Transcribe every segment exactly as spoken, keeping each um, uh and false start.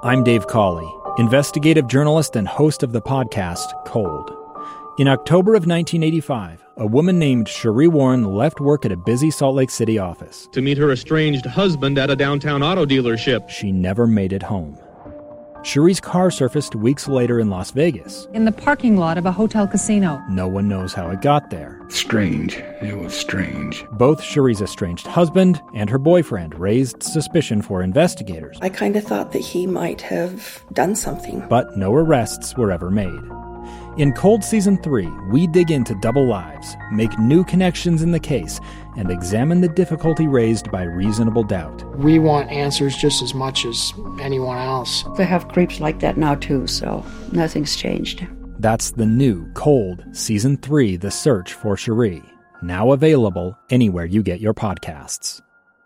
I'm Dave Cawley, investigative journalist and host of the podcast Cold. In October of nineteen eighty-five, a woman named Cherie Warren left work at a busy Salt Lake City office to meet her estranged husband at a downtown auto dealership. She never made it home. Cherie's car surfaced weeks later in Las Vegas. In the parking lot of a hotel casino. No one knows how it got there. Strange. It was strange. Both Cherie's estranged husband and her boyfriend raised suspicion for investigators. I kind of thought that he might have done something. But no arrests were ever made. In Cold Season three, we dig into double lives, make new connections in the case, and examine the difficulty raised by reasonable doubt. We want answers just as much as anyone else. They have creeps like that now too, so nothing's changed. That's the new Cold Season three, The Search for Cherie, now available anywhere you get your podcasts.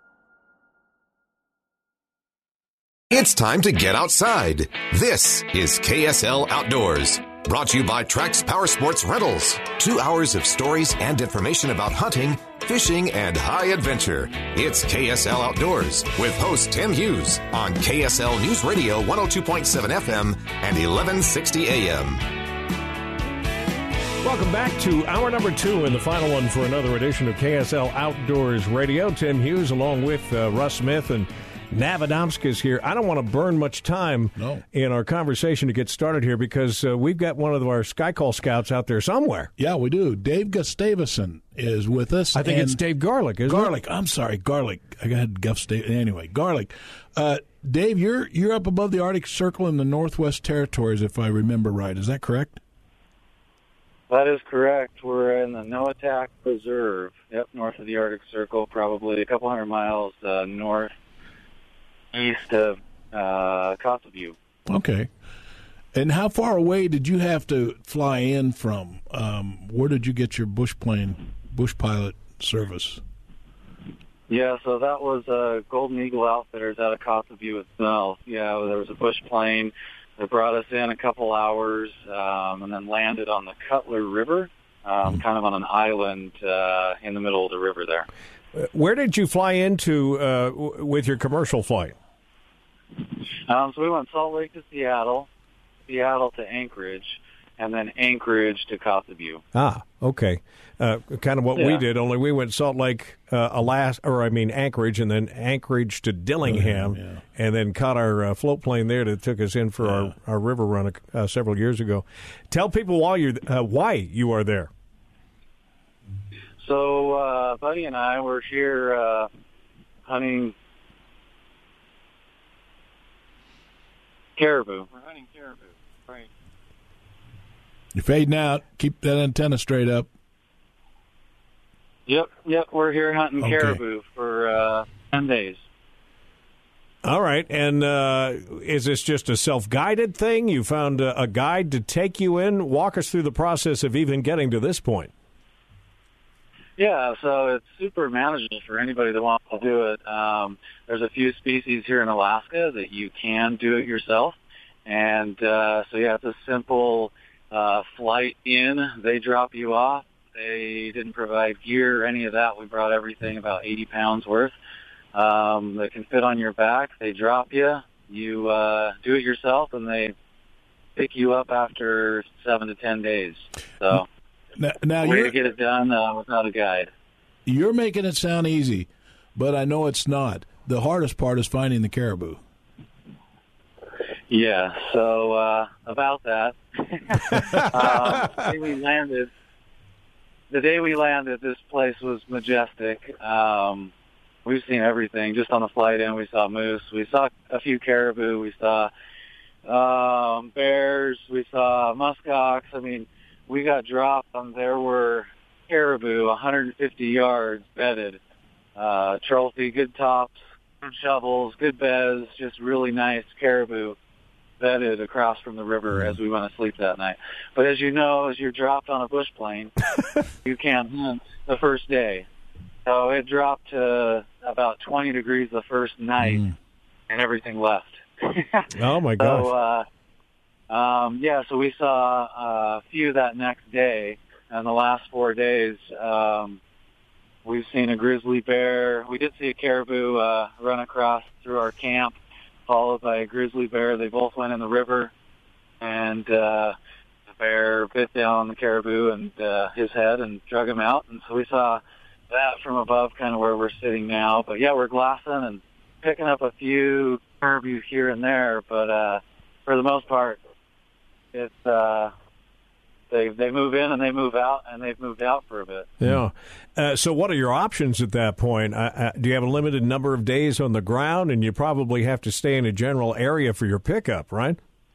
It's time to get outside. This is K S L Outdoors. Brought to you by Trax Power Sports Rentals. Two hours of stories and information about hunting, fishing, and high adventure. It's K S L Outdoors with host Tim Hughes on K S L News Radio one oh two point seven F M and eleven sixty A M. Welcome back to hour number two and the final one for another edition of K S L Outdoors Radio. Tim Hughes along with uh, Russ Smith and Navadomskis here. I don't want to burn much time no. in our conversation to get started here because uh, we've got one of our Sky Call scouts out there somewhere. Yeah, we do. Dave Gustavson is with us. I think it's Dave Garlick, isn't Garlick. it? I'm sorry, Garlick. I had Gustav. Anyway, Garlick. Uh, Dave, you're you're up above the Arctic Circle in the Northwest Territories, if I remember right. Is that correct? That is correct. We're in the Noatak Preserve, yep, north of the Arctic Circle, probably a couple hundred miles uh, north. East of uh, Costa-View. Okay. And how far away did you have to fly in from? Um, where did you get your bush plane, bush pilot service? Yeah, so that was uh, Golden Eagle Outfitters out of Costa-View itself. Yeah, there was a bush plane that brought us in a couple hours um, and then landed on the Cutler River, um, mm. kind of on an island uh, in the middle of the river there. Where did you fly into uh, w- with your commercial flight? Um, so we went Salt Lake to Seattle, Seattle to Anchorage, and then Anchorage to Costa-View. Ah, okay. Uh, kind of what yeah. we did, only we went Salt Lake, uh, Alaska, or I mean Anchorage, and then Anchorage to Dillingham, yeah, yeah. and then caught our uh, float plane there that took us in for yeah. our, our river run uh, several years ago. Tell people while you're uh, why you are there. So, uh, Buddy and I were here uh, hunting caribou. We're hunting caribou, right. You're fading out. Keep that antenna straight up. Yep, yep. We're here hunting okay. caribou for uh, ten days. All right. And uh, is this just a self-guided thing? You found a, a guide to take you in? Walk us through the process of even getting to this point. Yeah, so it's super manageable for anybody that wants to do it. Um, there's a few species here in Alaska that you can do it yourself. And uh, so, yeah, it's a simple uh, flight in. They drop you off. They didn't provide gear or any of that. We brought everything, about eighty pounds worth. Um, they can fit on your back. They drop you. You uh, do it yourself, and they pick you up after seven to ten days. So... Now, now way you're, to get it done uh, without a guide. You're making it sound easy, but I know it's not. The hardest part is finding the caribou. Yeah, so uh, about that, um, the day we landed, the day we landed, this place was majestic. Um, we've seen everything. Just on the flight in, we saw moose. We saw a few caribou. We saw um, bears. We saw muskox. I mean, we got dropped, and there were caribou, one hundred fifty yards bedded, uh, trophy, good tops, good shovels, good beds, just really nice caribou bedded across from the river as we went to sleep that night. But as you know, as you're dropped on a bush plane, you can't hunt the first day. So it dropped to about twenty degrees the first night, mm. and everything left. Oh, my gosh. So, uh, Um, yeah, so we saw a few that next day, and the last four days, um, we've seen a grizzly bear. We did see a caribou uh, run across through our camp followed by a grizzly bear. They both went in the river, and uh, the bear bit down the caribou and uh, his head and drug him out. And so we saw that from above, kind of where we're sitting now. But yeah, we're glassing and picking up a few caribou here and there, but uh, for the most part, it's uh, they they move in and they move out, and they've moved out for a bit. Yeah. Uh, so what are your options at that point? Uh, uh, do you have a limited number of days on the ground, and you probably have to stay in a general area for your pickup, right?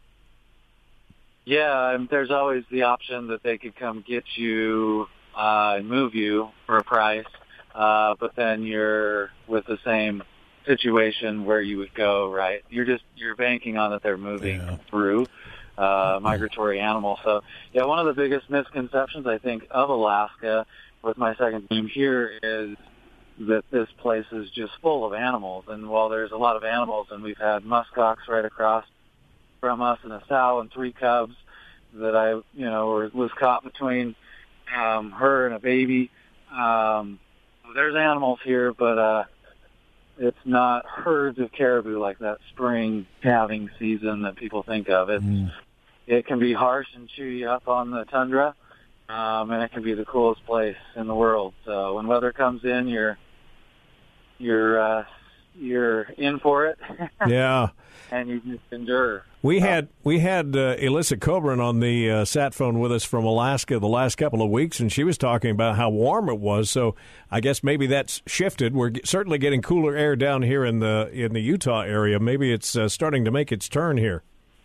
Yeah, and there's always the option that they could come get you uh, and move you for a price, uh, but then you're with the same situation where you would go, right? You're just you're banking on that they're moving yeah. through uh, migratory animals. So, yeah, one of the biggest misconceptions I think of Alaska with my second time here is that this place is just full of animals. And while there's a lot of animals, and we've had muskox right across from us and a sow and three cubs that I, you know, were, was caught between um, her and a baby. Um, there's animals here, but uh, it's not herds of caribou like that spring calving season that people think of. It's, mm. It can be harsh and chew you up on the tundra, um, and it can be the coolest place in the world. So when weather comes in, you're you're uh, you're in for it. Yeah. And you just endure. We had we had uh, Elissa Coburn on the uh, sat phone with us from Alaska the last couple of weeks, and she was talking about how warm it was. So I guess maybe that's shifted. We're certainly getting cooler air down here in the in the Utah area. Maybe it's uh, starting to make its turn here.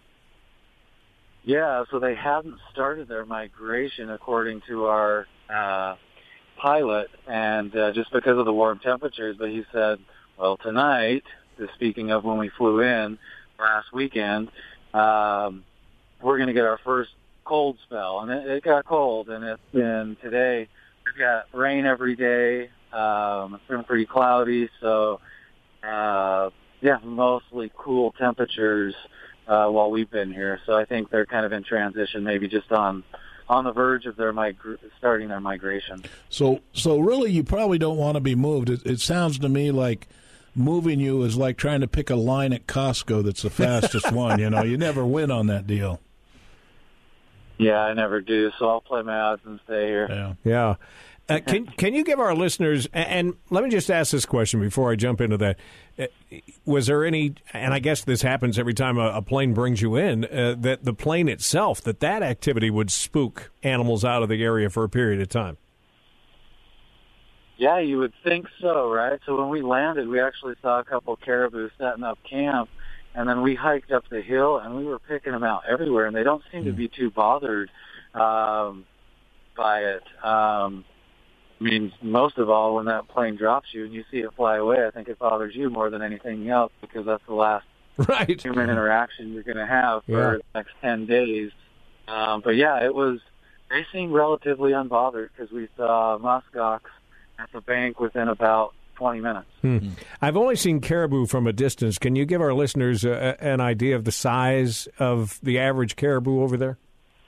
Yeah, so they hadn't started their migration according to our uh, pilot, and uh, just because of the warm temperatures. But he said, well, tonight, speaking of when we flew in last weekend, um, we're going to get our first cold spell. And it, it got cold, and it's been today. We've got rain every day. Um, it's been pretty cloudy, so, uh, yeah, mostly cool temperatures uh, while we've been here. So I think they're kind of in transition, maybe just on on the verge of their migra- starting their migration. So, so really, you probably don't want to be moved. It, it sounds to me like moving you is like trying to pick a line at Costco that's the fastest one. You know, you never win on that deal. Yeah, I never do. So I'll play my odds and stay here. Yeah. Yeah. Uh, can can you give our listeners, and let me just ask this question before I jump into that. Uh, was there any, and I guess this happens every time a, a plane brings you in, uh, that the plane itself, that that activity would spook animals out of the area for a period of time? Yeah, you would think so, right? So when we landed, we actually saw a couple caribou setting up camp, and then we hiked up the hill, and we were picking them out everywhere, and they don't seem to be too bothered um, by it. Um, I mean, most of all, when that plane drops you and you see it fly away, I think it bothers you more than anything else because that's the last right. human interaction you're going to have for yeah. the next ten days. Um, but, yeah, it was. They seemed relatively unbothered because we saw muskox at the bank within about twenty minutes. Hmm. I've only seen caribou from a distance. Can you give our listeners a, an idea of the size of the average caribou over there?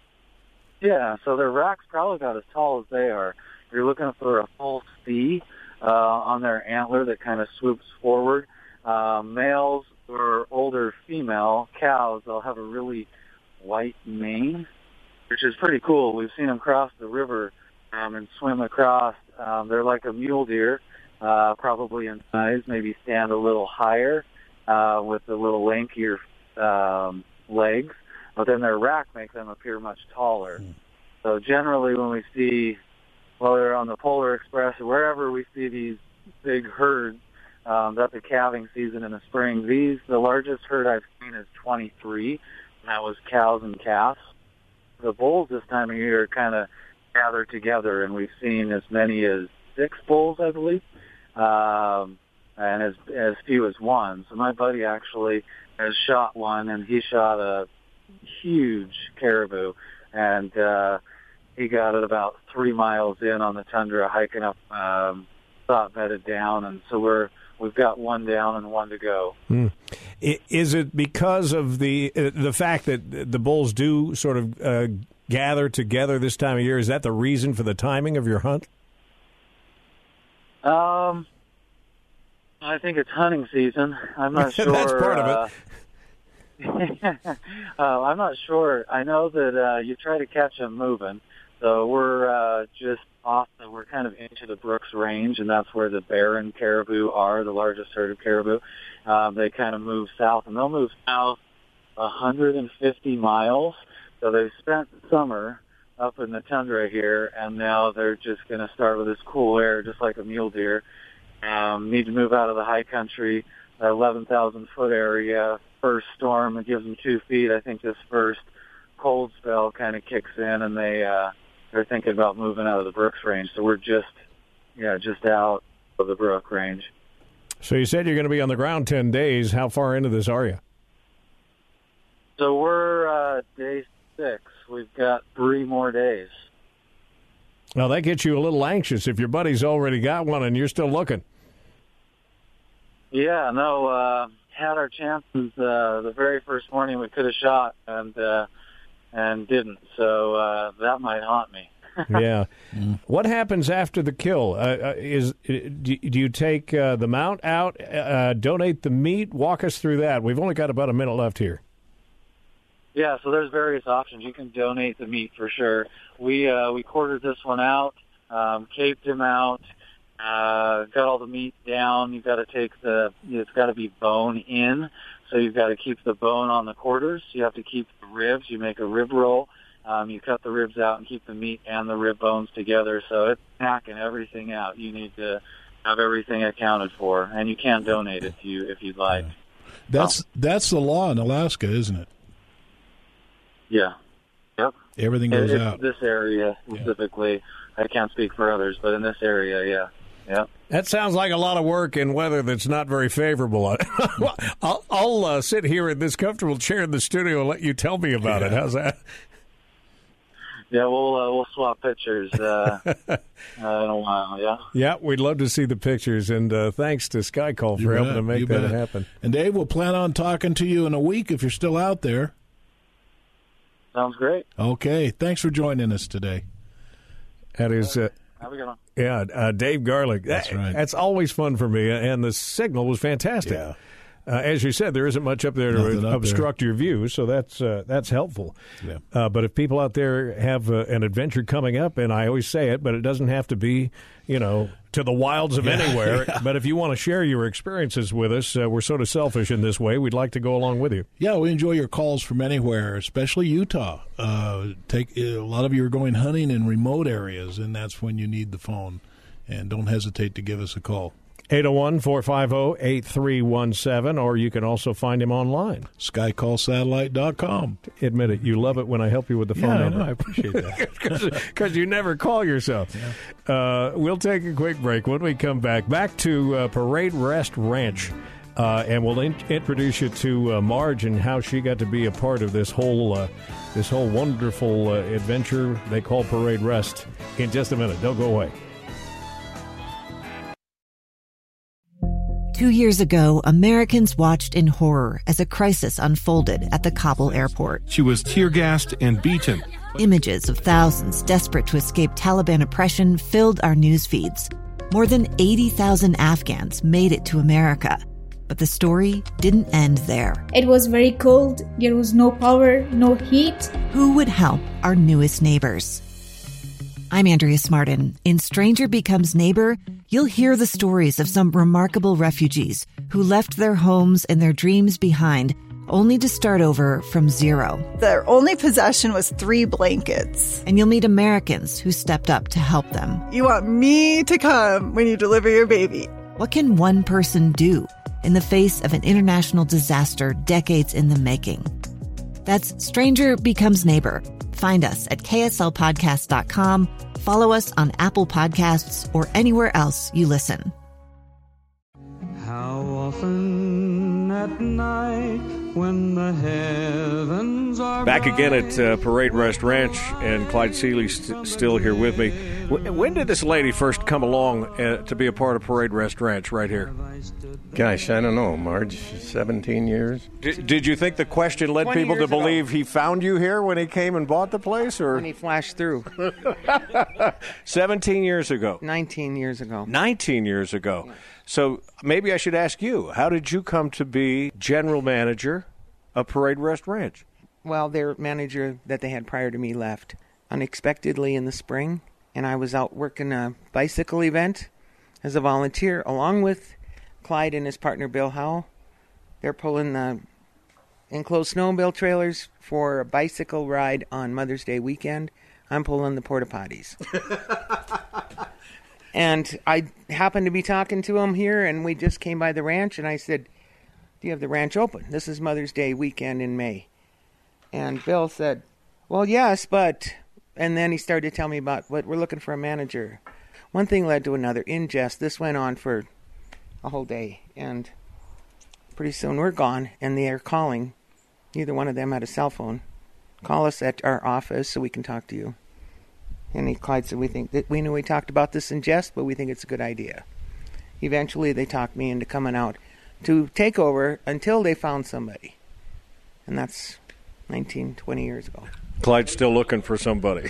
Yeah, so their rack's probably about as tall as they are. You're looking for a full C uh, on their antler that kind of swoops forward. Uh, males or older female cows, they'll have a really white mane, which is pretty cool. We've seen them cross the river um, and swim across. Um, they're like a mule deer, uh, probably in size, maybe stand a little higher uh, with a little lankier um, legs, but then their rack makes them appear much taller. Mm. So generally when we see, whether on the Polar Express or wherever we see these big herds, um, that's the calving season in the spring. These, the largest herd I've seen is twenty-three, and that was cows and calves. The bulls this time of year kind of gather together, and we've seen as many as six bulls, I believe, um, and as as few as one. So my buddy actually has shot one, and he shot a huge caribou, and uh, he got it about three miles in on the tundra, hiking up, um, thought bedded down, and so we're we've got one down and one to go. Hmm. Is it because of the uh, the fact that the bulls do sort of uh, gather together this time of year? Is that the reason for the timing of your hunt? Um, I think it's hunting season. I'm not sure. That's part of uh, it. uh, I'm not sure. I know that uh, you try to catch them moving. So we're uh, just off, the, we're kind of into the Brooks Range, and that's where the barren caribou are, the largest herd of caribou. Um, they kind of move south, and they'll move south one hundred fifty miles. So they've spent the summer up in the tundra here, and now they're just going to start with this cool air, just like a mule deer. Um, need to move out of the high country, eleven thousand foot area. First storm, it gives them two feet. I think this first cold spell kind of kicks in, and they... Uh, They're thinking about moving out of the Brooks Range, so we're just, yeah, just out of the Brook Range. So you said you're going to be on the ground ten days. How far into this are you? So we're uh, day six. We've got three more days. Well, that gets you a little anxious if your buddy's already got one and you're still looking. Yeah, no, uh, had our chances uh, the very first morning we could have shot, and uh, and didn't. So uh, that might haunt me. Yeah. Mm. What happens after the kill? Uh, is do you take uh, the mount out, uh, donate the meat? Walk us through that. We've only got about a minute left here. Yeah, so there's various options. You can donate the meat for sure. We uh, we quartered this one out, um, caped him out, uh, got all the meat down. You've got to take the, it's got to be bone in. So you've got to keep the bone on the quarters. You have to keep the ribs. You make a rib roll. Um, you cut the ribs out and keep the meat and the rib bones together. So it's packing everything out. You need to have everything accounted for, and you can donate if you if you'd like. That's oh. that's the law in Alaska, isn't it? Yeah. Yep. Everything goes it, out. This area specifically, yeah. I can't speak for others, but in this area, yeah. Yep. That sounds like a lot of work in weather that's not very favorable. I'll, I'll uh, sit here in this comfortable chair in the studio and let you tell me about yeah. it. How's that? Yeah, we'll uh, we'll swap pictures uh, uh, in a while. Yeah. Yeah, we'd love to see the pictures, and uh, thanks to SkyCall for you helping bet, to make that bet. happen. And Dave, we'll plan on talking to you in a week if you're still out there. Sounds great. Okay, thanks for joining us today. That is. Uh, Have a good one. Yeah, uh, Dave Garlick. That's that, right. That's always fun for me, and the signal was fantastic. Yeah. Uh, as you said, there isn't much up there Nothing to up obstruct there. your view, so that's uh, that's helpful. Yeah. Uh, but if people out there have uh, an adventure coming up, and I always say it, but it doesn't have to be, you know, to the wilds of yeah. anywhere. Yeah. But if you want to share your experiences with us, uh, we're sort of selfish in this way. We'd like to go along with you. Yeah, we enjoy your calls from anywhere, especially Utah. Uh, take a lot of you are going hunting in remote areas, and that's when you need the phone. And don't hesitate to give us a call. eight oh one, four five oh, eight three one seven, or you can also find him online. sky call satellite dot com. Admit it, you love it when I help you with the phone yeah, number. I know, I appreciate that. Because you never call yourself. Yeah. Uh, we'll take a quick break. When we come back, back to uh, Parade Rest Ranch, uh, and we'll in- introduce you to uh, Marge and how she got to be a part of this whole uh, this whole wonderful uh, adventure they call Parade Rest in just a minute. Don't go away. Two years ago, Americans watched in horror as a crisis unfolded at the Kabul airport. She was tear-gassed and beaten. Images of thousands desperate to escape Taliban oppression filled our news feeds. More than eighty thousand Afghans made it to America. But the story didn't end there. It was very cold. There was no power, no heat. Who would help our newest neighbors? I'm Andrea Smartin. In Stranger Becomes Neighbor, you'll hear the stories of some remarkable refugees who left their homes and their dreams behind, only to start over from zero. Their only possession was three blankets. And you'll meet Americans who stepped up to help them. You want me to come when you deliver your baby. What can one person do in the face of an international disaster decades in the making? That's Stranger Becomes Neighbor. Find us at K S L podcast dot com. Follow us on Apple Podcasts or anywhere else you listen. How often at night when the heavens are back again at uh, Parade Rest Ranch, and Clyde Seeley's st- still here with me. W- when did this lady first come along uh, to be a part of Parade Rest Ranch right here? Gosh, I don't know, Marge. seventeen years. Did, did you think the question led people to believe ago. He found you here when he came and bought the place, or when he flashed through? Seventeen years ago. Nineteen years ago. Nineteen years ago. Yeah. So maybe I should ask you, how did you come to be general manager of Parade Rest Ranch? Well, their manager that they had prior to me left unexpectedly in the spring, and I was out working a bicycle event as a volunteer along with Clyde and his partner Bill Howell. They're pulling the enclosed snowmobile trailers for a bicycle ride on Mother's Day weekend. I'm pulling the porta potties. And I happened to be talking to him here, and we just came by the ranch, and I said, do you have the ranch open? This is Mother's Day weekend in May. And Bill said, well, yes, but... And then he started to tell me about what we're looking for a manager. One thing led to another. In jest, this went on for a whole day, and pretty soon we're gone, and they are calling. Neither one of them had a cell phone. Call us at our office so we can talk to you. And he, Clyde said, we think that we knew we talked about this in jest, but we think it's a good idea. Eventually, they talked me into coming out to take over until they found somebody. And that's nineteen, twenty years ago. Clyde's still looking for somebody.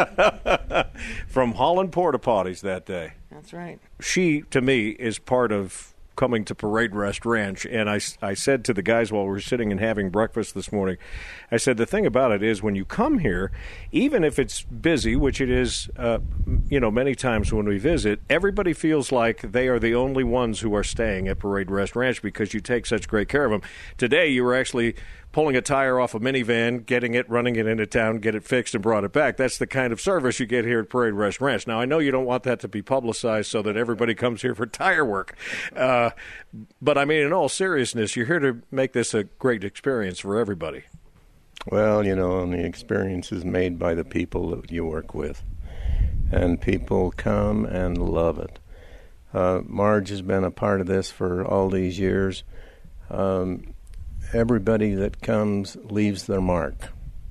From Holland Porta Potties that day. That's right. She, to me, is part of coming to Parade Rest Ranch, and I, I said to the guys while we were sitting and having breakfast this morning, I said the thing about it is when you come here, even if it's busy, which it is, uh, you know, many times when we visit, everybody feels like they are the only ones who are staying at Parade Rest Ranch because you take such great care of them. Today, you were actually pulling a tire off a minivan, getting it, running it into town, get it fixed, and brought it back. That's the kind of service you get here at Parade Rest Ranch. Now, I know you don't want that to be publicized so that everybody comes here for tire work. Uh, but, I mean, in all seriousness, you're here to make this a great experience for everybody. Well, you know, and the experience is made by the people that you work with. And people come and love it. Uh, Marge has been a part of this for all these years. Um Everybody that comes leaves their mark.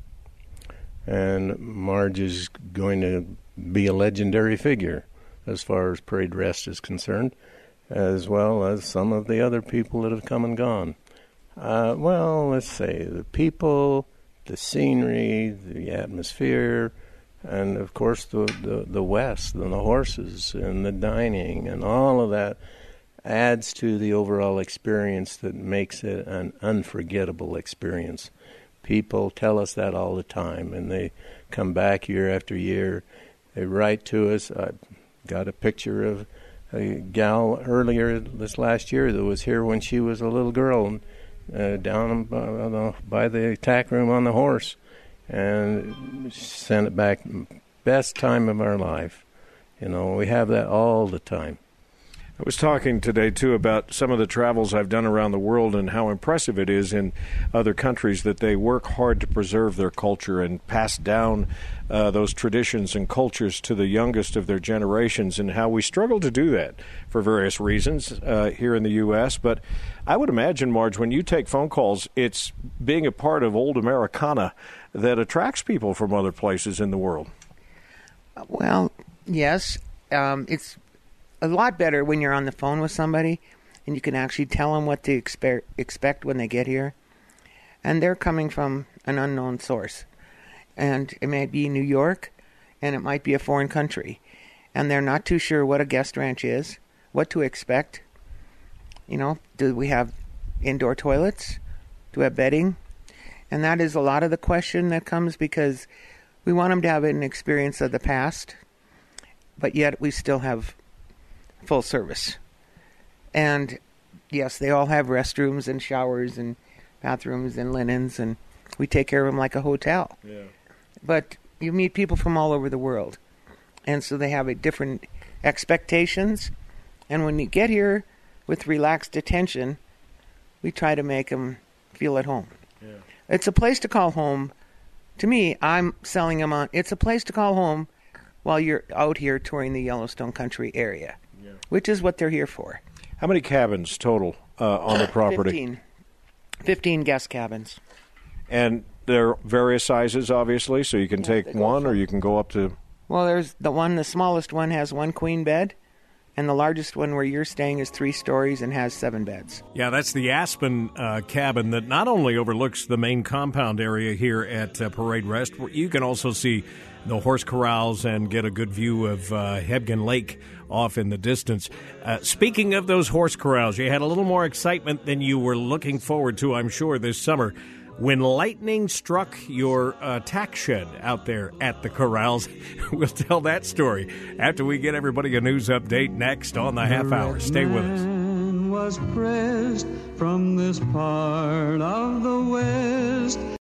And Marge is going to be a legendary figure as far as Parade Rest is concerned, as well as some of the other people that have come and gone. Uh, well, let's say the people, the scenery, the atmosphere, and, of course, the, the, the West and the horses and the dining and all of that adds to the overall experience that makes it an unforgettable experience. People tell us that all the time, and they come back year after year. They write to us. I got a picture of a gal earlier this last year that was here when she was a little girl uh, down by, by the tack room on the horse, and sent it back. Best time of our life. You know, we have that all the time. I was talking today, too, about some of the travels I've done around the world and how impressive it is in other countries that they work hard to preserve their culture and pass down uh, those traditions and cultures to the youngest of their generations, and how we struggle to do that for various reasons uh, here in the U S But I would imagine, Marge, when you take phone calls, it's being a part of old Americana that attracts people from other places in the world. Well, yes. Um, it's a lot better when you're on the phone with somebody and you can actually tell them what to expe- expect when they get here. And they're coming from an unknown source. And it may be New York, and it might be a foreign country. And they're not too sure what a guest ranch is, what to expect. You know, do we have indoor toilets? Do we have bedding? And that is a lot of the question that comes because we want them to have an experience of the past, but yet we still have full service. And yes, they all have restrooms and showers and bathrooms and linens, and we take care of them like a hotel. Yeah. But you meet people from all over the world, and so they have a different expectations. And when you get here with relaxed attention, we try to make them feel at home. Yeah. It's a place to call home. To me, I'm selling them on, it's a place to call home while you're out here touring the Yellowstone Country area. Yeah. Which is what they're here for. How many cabins total uh, on the property? Fifteen. Fifteen guest cabins. And they're various sizes, obviously, so you can yeah, take one or you can go up to... Well, there's the one, the smallest one has one queen bed, and the largest one where you're staying is three stories and has seven beds. Yeah, that's the Aspen uh, cabin that not only overlooks the main compound area here at uh, Parade Rest, you can also see the horse corrals and get a good view of uh, Hebgen Lake off in the distance. Uh, speaking of those horse corrals, you had a little more excitement than you were looking forward to, I'm sure, this summer. when lightning struck your uh, tack shed out there at the corrals. We'll tell that story after we get everybody a news update next on the half hour. Stay with us. Was pressed from this part of the West.